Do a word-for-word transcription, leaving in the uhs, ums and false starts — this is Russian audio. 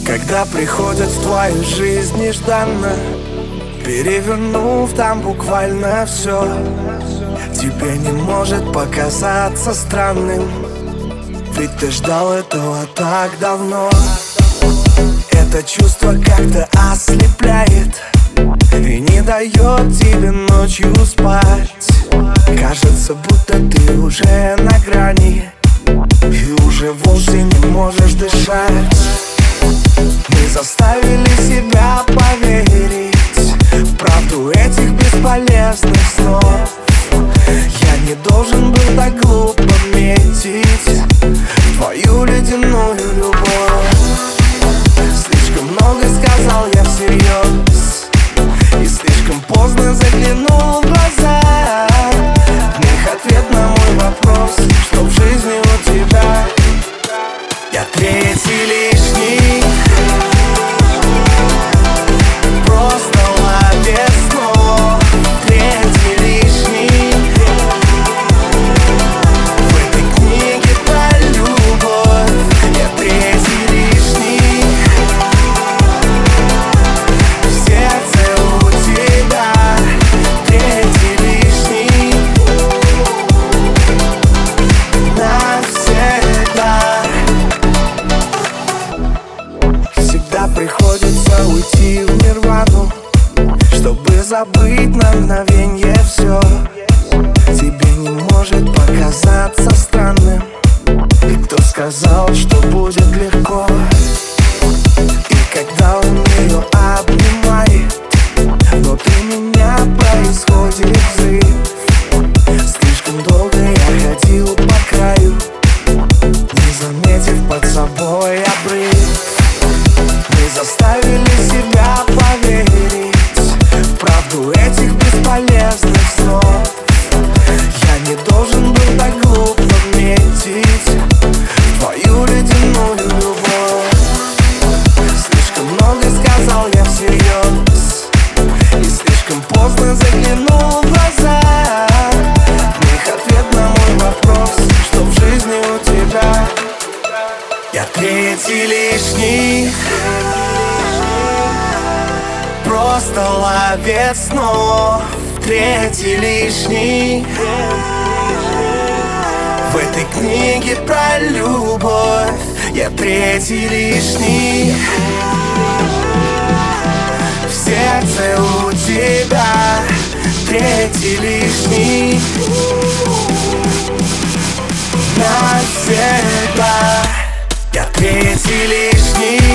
Когда приходят в твою жизнь нежданно, перевернув там буквально все, тебе не может показаться странным, ведь ты ждал этого так давно. Это чувство как-то ослепляет и не дает тебе ночью спать. Кажется, будто ты уже на грани и уже вовсе не можешь дышать. Мы заставили себя поверить в правду этих бесполезных снов. Я не должен был так глупо метить твою ледяную любовь. Слишком много сказал я всерьез и слишком поздно заглянул в глаза. В них ответ на мой вопрос, что в жизни у тебя я третий лишний. Просто ловец снов, третий лишний. В этой книге про любовь я третий лишний. В сердце у тебя третий лишний. Навсегда. Всегда приходится уйти в нирвану, чтобы забыть на мгновенье все. Тебе не может показаться странным, и кто сказал, что будет легко. И когда он ее обнимает, внутри меня происходит взрыв. Слишком долго я ходил по краю, не заметив под собой обрыв. Мы заставили себя поверить в правду этих бесполезных снов. Я не должен был так глупо метить твою ледяную любовь. Слишком много сказал я всерьез и слишком поздно заглянул в глаза. В них ответ на мой вопрос, что в жизни у тебя я третий лишний. Просто ловец снов, третий лишний. В этой книге про любовь я третий лишний. В сердце у тебя третий лишний. Навсегда я третий лишний.